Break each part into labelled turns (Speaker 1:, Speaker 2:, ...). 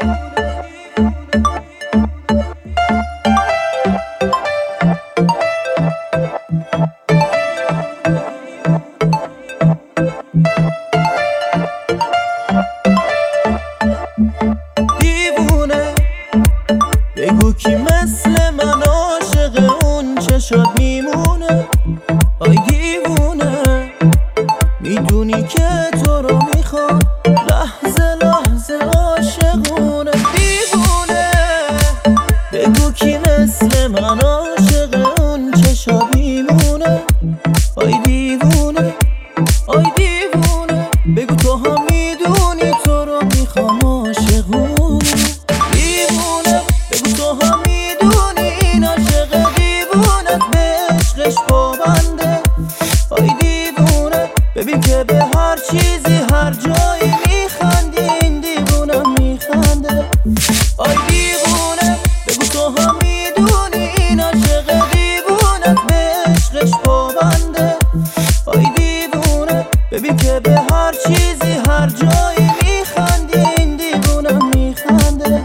Speaker 1: دیوونه بگو کی مثل من عاشق اون چشات میمونه. آی دیوونه میدونی که تو رو میخوام لحظه لحظه عاشقونه. دیوونه بگو کی مثل من عاشق اون چشات میمونه. آی دیوونه آی دیوونه بگو تو هم میدونی تو رو میخوام عاشقونه. دیوونه بگو تو هم میدونی این عاشق دیوونت به عشقش پابنده. آی دیوونه ببین که به هر چیزی هر جایی میخندی این دیوونم میخنده. آی دیوونه بگو تو هم میدونی این عاشق دیوونت به عشقش پابنده. آی دیوونه ببین که به هر چیزی هر جایی میخندی این دیوونم میخنده.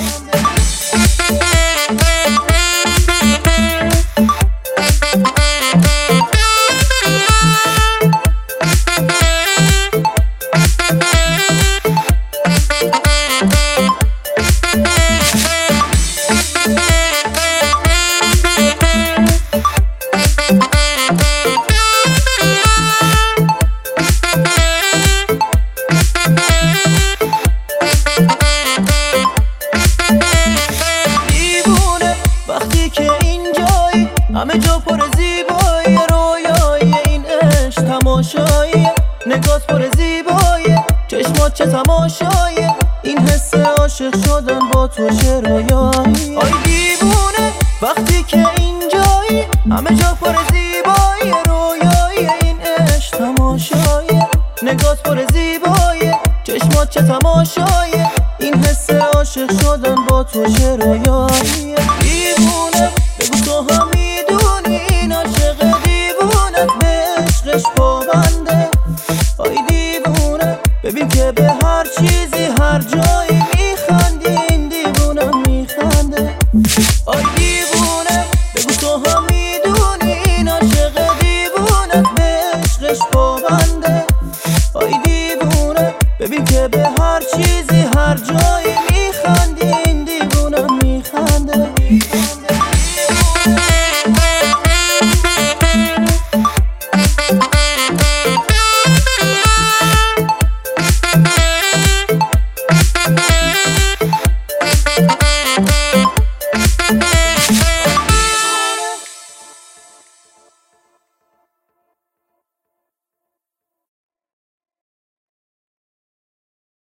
Speaker 1: وقتی که اینجایی همه جا پر زیبایی، رویایی این عشق تماشایی، نگات پر زیبایی، چشمات چه تماشایی، این حس عاشق شدن با تو چه رویایی. آی دیوونه وقتی که اینجایی همه جا پر زیبایی، رویایی این عشق تماشایی، نگات پر زیبایی، چشمات چه تماشایی، این حس عاشق شدن با تو چه رویایی. دیوونه بگو تو هم میدونی این عاشق دیوونت به عشقش پابنده. آی دیوونه ببین که به هر چیزی هر جایی میخندی این دیوونم میخنده. آی دیوونه بگو تو هم میدونی این عاشق دیوونت به عشقش پابنده. آی دیوونه ببین که به هر چیزی هر جایی